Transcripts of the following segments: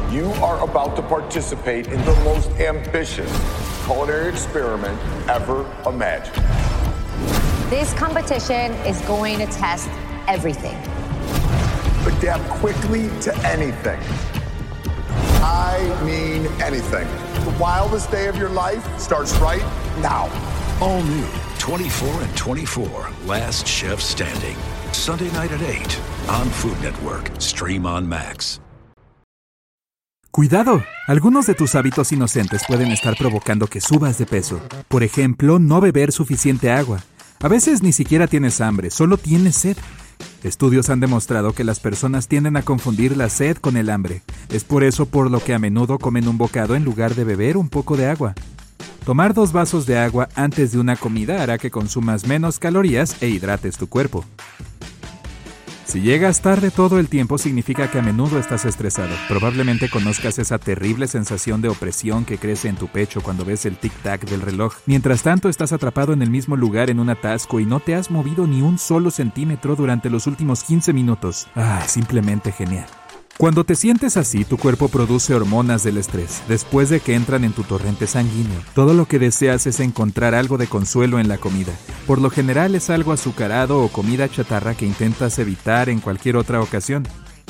You are about to participate in the most ambitious culinary experiment ever imagined. This competition is going to test everything. Adapt quickly to anything. I mean anything. The wildest day of your life starts right now. All new 24 and 24, Last Chef Standing. Sunday night at 8 on Food Network. Stream on Max. ¡Cuidado! Algunos de tus hábitos inocentes pueden estar provocando que subas de peso. Por ejemplo, no beber suficiente agua. A veces ni siquiera tienes hambre, solo tienes sed. Estudios han demostrado que las personas tienden a confundir la sed con el hambre. Es por eso por lo que a menudo comen un bocado en lugar de beber un poco de agua. Tomar 2 vasos de agua antes de una comida hará que consumas menos calorías e hidrates tu cuerpo. Si llegas tarde todo el tiempo significa que a menudo estás estresado. Probablemente conozcas esa terrible sensación de opresión que crece en tu pecho cuando ves el tic-tac del reloj. Mientras tanto, estás atrapado en el mismo lugar en un atasco y no te has movido ni un solo centímetro durante los últimos 15 minutos. Simplemente genial. Cuando te sientes así, tu cuerpo produce hormonas del estrés, después de que entran en tu torrente sanguíneo. Todo lo que deseas es encontrar algo de consuelo en la comida. Por lo general es algo azucarado o comida chatarra que intentas evitar en cualquier otra ocasión.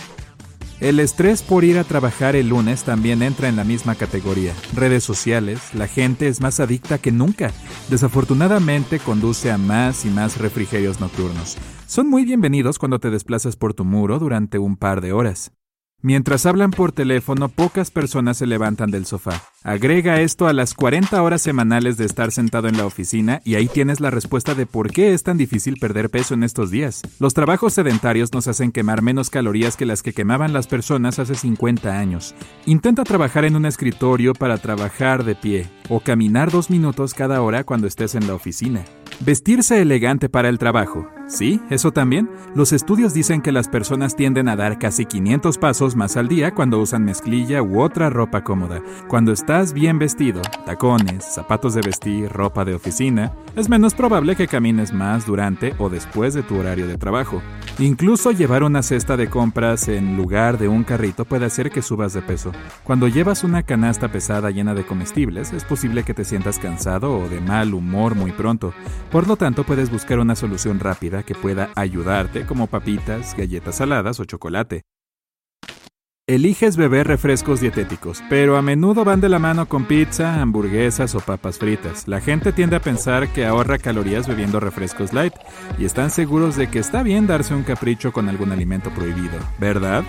El estrés por ir a trabajar el lunes también entra en la misma categoría. Redes sociales, la gente es más adicta que nunca. Desafortunadamente conduce a más y más refrigerios nocturnos. Son muy bienvenidos cuando te desplazas por tu muro durante un par de horas. Mientras hablan por teléfono, pocas personas se levantan del sofá. Agrega esto a las 40 horas semanales de estar sentado en la oficina y ahí tienes la respuesta de por qué es tan difícil perder peso en estos días. Los trabajos sedentarios nos hacen quemar menos calorías que las que quemaban las personas hace 50 años. Intenta trabajar en un escritorio para trabajar de pie o caminar 2 minutos cada hora cuando estés en la oficina. Vestirse elegante para el trabajo. Sí, eso también. Los estudios dicen que las personas tienden a dar casi 500 pasos más al día cuando usan mezclilla u otra ropa cómoda. Cuando estás bien vestido, tacones, zapatos de vestir, ropa de oficina, es menos probable que camines más durante o después de tu horario de trabajo. Incluso llevar una cesta de compras en lugar de un carrito puede hacer que subas de peso. Cuando llevas una canasta pesada llena de comestibles, es posible que te sientas cansado o de mal humor muy pronto. Por lo tanto, puedes buscar una solución rápida que pueda ayudarte, como papitas, galletas saladas o chocolate. Eliges beber refrescos dietéticos, pero a menudo van de la mano con pizza, hamburguesas o papas fritas. La gente tiende a pensar que ahorra calorías bebiendo refrescos light y están seguros de que está bien darse un capricho con algún alimento prohibido, ¿verdad?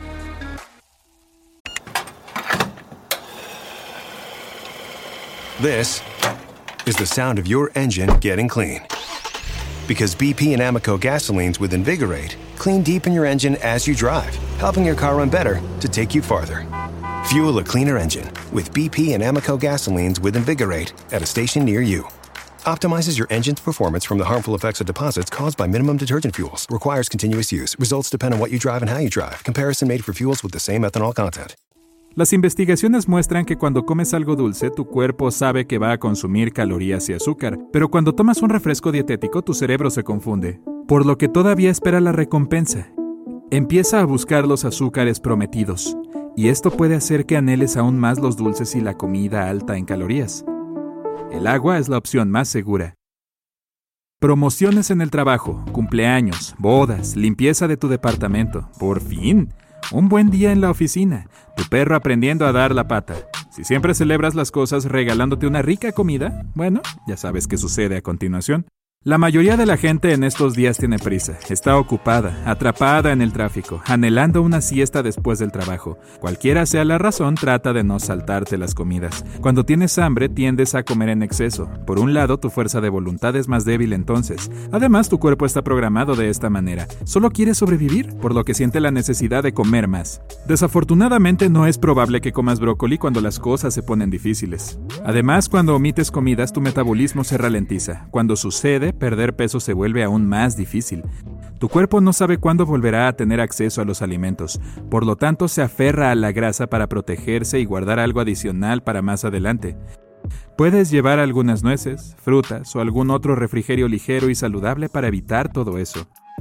This is the sound of your engine getting clean. Because BP and Amoco gasolines with Invigorate clean deep in your engine as you drive, helping your car run better to take you farther. Fuel a cleaner engine with BP and Amoco gasolines with Invigorate at a station near you. Optimizes your engine's performance from the harmful effects of deposits caused by minimum detergent fuels. Requires continuous use. Results depend on what you drive and how you drive. Comparison made for fuels with the same ethanol content. Las investigaciones muestran que cuando comes algo dulce, tu cuerpo sabe que va a consumir calorías y azúcar, pero cuando tomas un refresco dietético, tu cerebro se confunde, por lo que todavía espera la recompensa. Empieza a buscar los azúcares prometidos, y esto puede hacer que anheles aún más los dulces y la comida alta en calorías. El agua es la opción más segura. Promociones en el trabajo, cumpleaños, bodas, limpieza de tu departamento. ¡Por fin! Un buen día en la oficina, tu perro aprendiendo a dar la pata. Si siempre celebras las cosas regalándote una rica comida, bueno, ya sabes qué sucede a continuación. La mayoría de la gente en estos días tiene prisa, está ocupada, atrapada en el tráfico, anhelando una siesta después del trabajo. Cualquiera sea la razón, trata de no saltarte las comidas. Cuando tienes hambre, tiendes a comer en exceso. Por un lado, tu fuerza de voluntad es más débil entonces. Además, tu cuerpo está programado de esta manera. Solo quiere sobrevivir, por lo que siente la necesidad de comer más. Desafortunadamente, no es probable que comas brócoli cuando las cosas se ponen difíciles. Además, cuando omites comidas, tu metabolismo se ralentiza. Cuando sucede, perder peso se vuelve aún más difícil. Tu cuerpo no sabe cuándo volverá a tener acceso a los alimentos, por lo tanto se aferra a la grasa para protegerse y guardar algo adicional para más adelante. Puedes llevar algunas nueces, frutas o algún otro refrigerio ligero y saludable para evitar todo eso.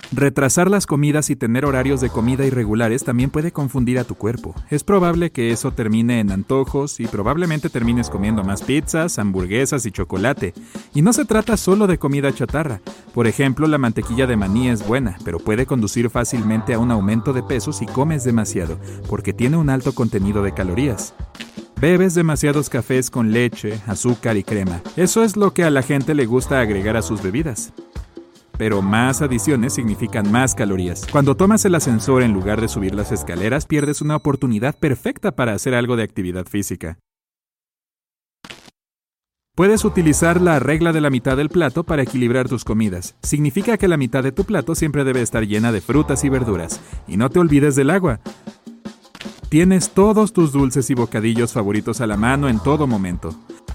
Retrasar las comidas y tener horarios de comida irregulares también puede confundir a tu cuerpo. Es probable que eso termine en antojos y probablemente termines comiendo más pizzas, hamburguesas y chocolate. Y no se trata solo de comida chatarra. Por ejemplo, la mantequilla de maní es buena, pero puede conducir fácilmente a un aumento de peso si comes demasiado, porque tiene un alto contenido de calorías. Bebes demasiados cafés con leche, azúcar y crema. Eso es lo que a la gente le gusta agregar a sus bebidas. Pero más adiciones significan más calorías. Cuando tomas el ascensor en lugar de subir las escaleras, pierdes una oportunidad perfecta para hacer algo de actividad física. Puedes utilizar la regla de la mitad del plato para equilibrar tus comidas. Significa que la mitad de tu plato siempre debe estar llena de frutas y verduras. Y no te olvides del agua. Tienes todos tus dulces y bocadillos favoritos a la mano en todo momento.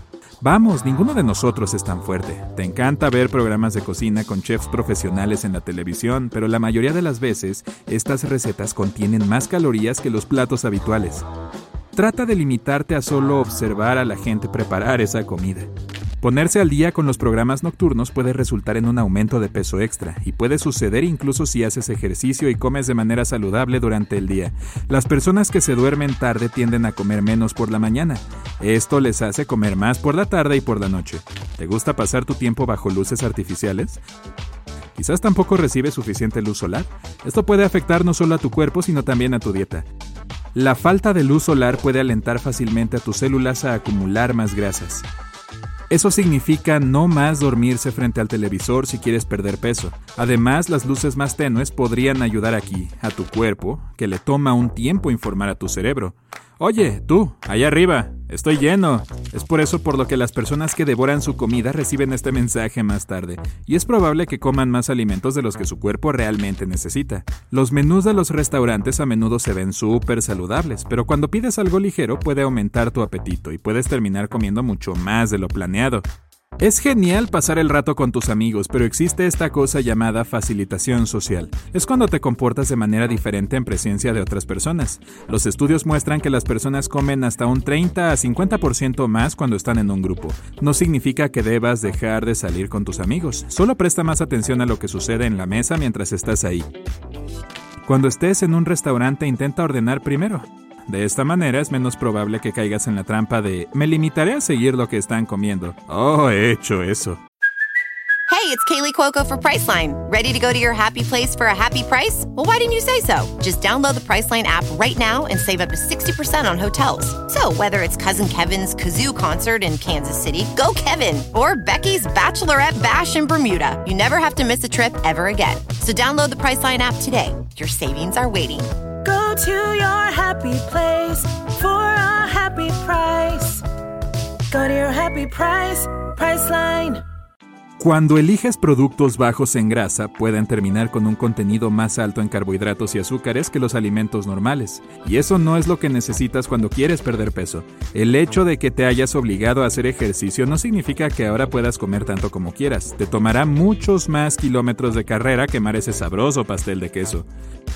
Vamos, ninguno de nosotros es tan fuerte. Te encanta ver programas de cocina con chefs profesionales en la televisión, pero la mayoría de las veces, estas recetas contienen más calorías que los platos habituales. Trata de limitarte a solo observar a la gente preparar esa comida. Ponerse al día con los programas nocturnos puede resultar en un aumento de peso extra, y puede suceder incluso si haces ejercicio y comes de manera saludable durante el día. Las personas que se duermen tarde tienden a comer menos por la mañana. Esto les hace comer más por la tarde y por la noche. ¿Te gusta pasar tu tiempo bajo luces artificiales? Quizás tampoco recibes suficiente luz solar. Esto puede afectar no solo a tu cuerpo, sino también a tu dieta. La falta de luz solar puede alentar fácilmente a tus células a acumular más grasas. Eso significa no más dormirse frente al televisor si quieres perder peso. Además, las luces más tenues podrían ayudar aquí, a tu cuerpo, que le toma un tiempo informar a tu cerebro. Oye, tú, allá arriba, estoy lleno. Es por eso por lo que las personas que devoran su comida reciben este mensaje más tarde. Y es probable que coman más alimentos de los que su cuerpo realmente necesita. Los menús de los restaurantes a menudo se ven súper saludables, pero cuando pides algo ligero puede aumentar tu apetito y puedes terminar comiendo mucho más de lo planeado. Es genial pasar el rato con tus amigos, pero existe esta cosa llamada facilitación social. Es cuando te comportas de manera diferente en presencia de otras personas. Los estudios muestran que las personas comen hasta un 30 a 50% más cuando están en un grupo. No significa que debas dejar de salir con tus amigos. Solo presta más atención a lo que sucede en la mesa mientras estás ahí. Cuando estés en un restaurante, intenta ordenar primero. De esta manera es menos probable que caigas en la trampa de me limitaré a seguir lo que están comiendo. Oh, he hecho eso. Hey, it's Kaylee Cuoco for Priceline. Ready to go to your happy place for a happy price? Well, why didn't you say so? Just download the Priceline app right now and save up to 60% on hotels. So whether it's Cousin Kevin's Kazoo Concert in Kansas City, go Kevin, or Becky's Bachelorette Bash in Bermuda, you never have to miss a trip ever again. So download the Priceline app today. Your savings are waiting. Go to your happy place for a happy price. Go to your happy price, Priceline. Cuando eliges productos bajos en grasa, pueden terminar con un contenido más alto en carbohidratos y azúcares que los alimentos normales. Y eso no es lo que necesitas cuando quieres perder peso. El hecho de que te hayas obligado a hacer ejercicio no significa que ahora puedas comer tanto como quieras. Te tomará muchos más kilómetros de carrera quemar ese sabroso pastel de queso.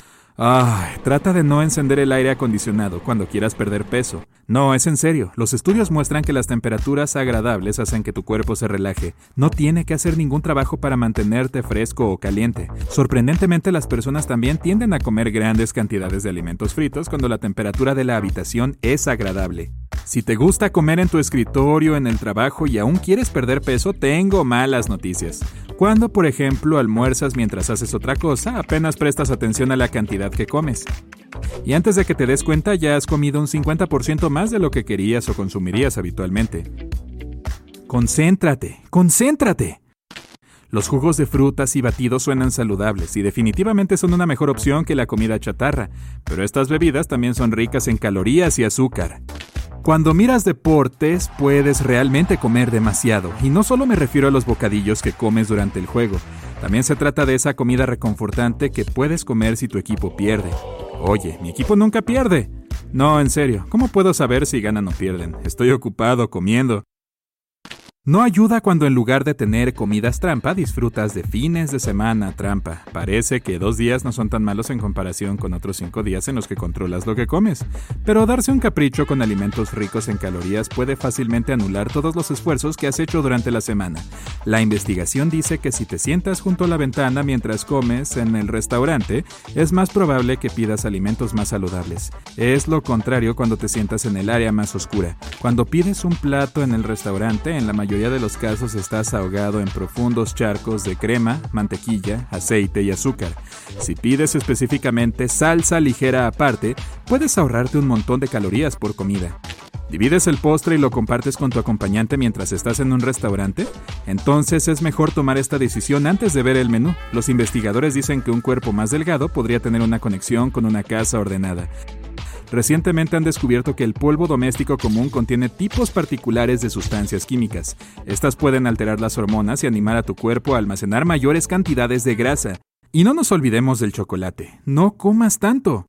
Trata de no encender el aire acondicionado cuando quieras perder peso. No, es en serio. Los estudios muestran que las temperaturas agradables hacen que tu cuerpo se relaje. No tiene que hacer ningún trabajo para mantenerte fresco o caliente. Sorprendentemente, las personas también tienden a comer grandes cantidades de alimentos fritos cuando la temperatura de la habitación es agradable. Si te gusta comer en tu escritorio, en el trabajo y aún quieres perder peso, tengo malas noticias. Cuando, por ejemplo, almuerzas mientras haces otra cosa, apenas prestas atención a la cantidad que comes. Y antes de que te des cuenta, ya has comido un 50% más de lo que querías o consumirías habitualmente. ¡Concéntrate! ¡Concéntrate! Los jugos de frutas y batidos suenan saludables y definitivamente son una mejor opción que la comida chatarra, pero estas bebidas también son ricas en calorías y azúcar. Cuando miras deportes, puedes realmente comer demasiado, y no solo me refiero a los bocadillos que comes durante el juego. También se trata de esa comida reconfortante que puedes comer si tu equipo pierde. Oye, mi equipo nunca pierde. No, en serio, ¿cómo puedo saber si ganan o pierden? Estoy ocupado comiendo. No ayuda cuando en lugar de tener comidas trampa, disfrutas de fines de semana trampa. Parece que 2 días no son tan malos en comparación con otros 5 días en los que controlas lo que comes. Pero darse un capricho con alimentos ricos en calorías puede fácilmente anular todos los esfuerzos que has hecho durante la semana. La investigación dice que si te sientas junto a la ventana mientras comes en el restaurante, es más probable que pidas alimentos más saludables. Es lo contrario cuando te sientas en el área más oscura. Cuando pides un plato en el restaurante, en la mayoría de los casos estás ahogado en profundos charcos de crema, mantequilla, aceite y azúcar. Si pides específicamente salsa ligera aparte, puedes ahorrarte un montón de calorías por comida. ¿Divides el postre y lo compartes con tu acompañante mientras estás en un restaurante? Entonces es mejor tomar esta decisión antes de ver el menú. Los investigadores dicen que un cuerpo más delgado podría tener una conexión con una casa ordenada. Recientemente han descubierto que el polvo doméstico común contiene tipos particulares de sustancias químicas. Estas pueden alterar las hormonas y animar a tu cuerpo a almacenar mayores cantidades de grasa. Y no nos olvidemos del chocolate. No comas tanto.